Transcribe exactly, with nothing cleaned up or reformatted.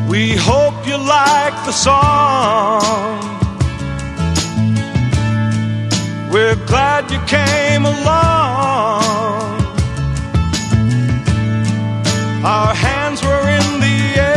We hope you like the song. We're glad you came along. Our hands were in the